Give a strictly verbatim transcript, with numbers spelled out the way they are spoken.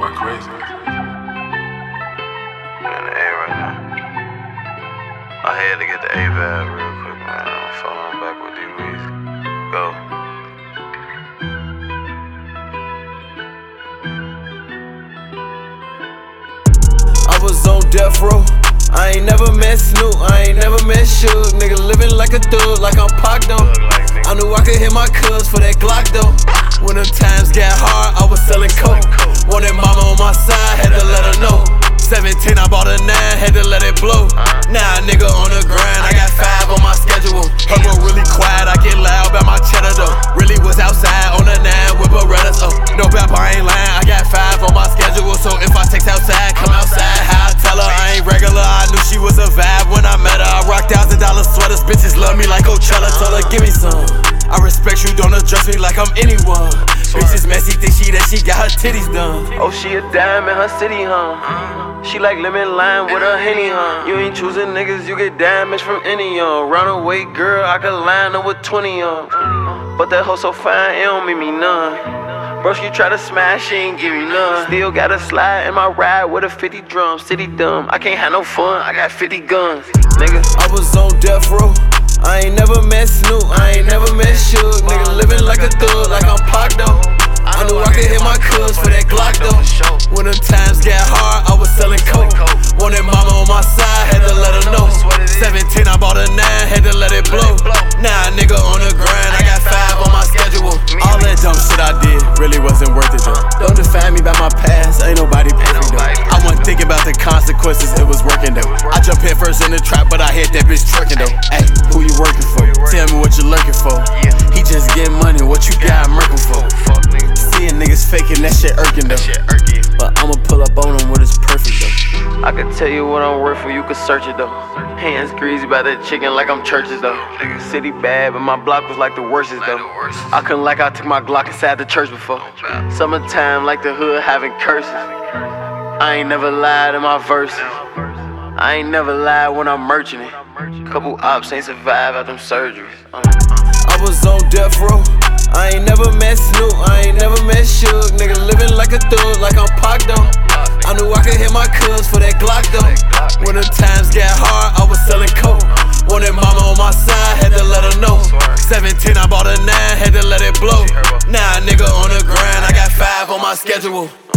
boy crazy. You're in the A right now. I had to get the A-Vab real quick, man. I'm following back with D-Weezy. Go. I was on death row. I ain't never met Snoop, I ain't never met Suge. Nigga living like a thug, like I'm Pac though. I knew I could hit my cuz for that Glock though. When the times got hard, I was selling coke. Wanted mama on my side, had to let her know. seventeen, I bought a nine, had to let it blow. Now a nigga on the grind, I got five on my schedule. Her bro really quiet, I get loud about my cheddar though. Really was outside on the nine with Berettas, oh. No bap, I ain't lying, I got five on my schedule. So if I text outside, come outside, how I tell her I ain't regular. I knew she was a vibe when I met her. I rock thousand dollar sweaters, bitches love me like Coachella. Told her, give me some. I respect you, don't address me like I'm anyone. Bitches messy, think she that she got her titties done. Oh, she a dime in her city, huh? She like lemon lime with her Henny, huh? You ain't choosing niggas, you get damaged from any, uh Runaway girl, I could line up with twenty, uh But that hoe so fine, it don't mean me none. Bro, she try to smash, she ain't give me none. Still gotta slide in my ride with a fifty drum. City dumb, I can't have no fun, I got fifty guns, nigga. I was on death row. I ain't never met Snoop, I ain't never met Suge. Nigga living like a thug, like I'm Pac though. I knew I could hit my cuz for that Glock though. When the times got hard, I was selling coke. Wanted mama on my side, had to let her know. seventeen, I bought a nine, had to let it blow. Now a nigga on the grind, I got five on my schedule. All that dumb shit I did really wasn't worth it though. Don't define me by my past, ain't nobody perfect though. I wasn't thinking about the consequences, it was working though. I jumped head first in the trap, but I hit that bitch twerking though. Ay, who you working for? Tell me what you lurking for. He just getting money, what you got murking for? Seeing niggas faking, that shit irking though. But I'ma pull up on them when it's perfect though. I can tell you what I'm worth for, you can search it though. Hands greasy by that chicken like I'm churches though. City bad, but my block was like the worstest though. I couldn't like I took my Glock inside the church before. Summertime like the hood having curses. I ain't never lied in my verses. I ain't never lied when I'm merching it. Couple ops ain't survive out them surgeries. uh. I was on death row. I ain't never met Snoop, I ain't never met Suge. Nigga living like a thug, like I'm Pac though. I knew I could hit my cuz for that Glock though. When the times got hard, I was selling coke. Wanted mama on my side, had to let her know. seventeen, I bought a nine, had to let it blow. Now a nigga on the grind, I got five on my schedule.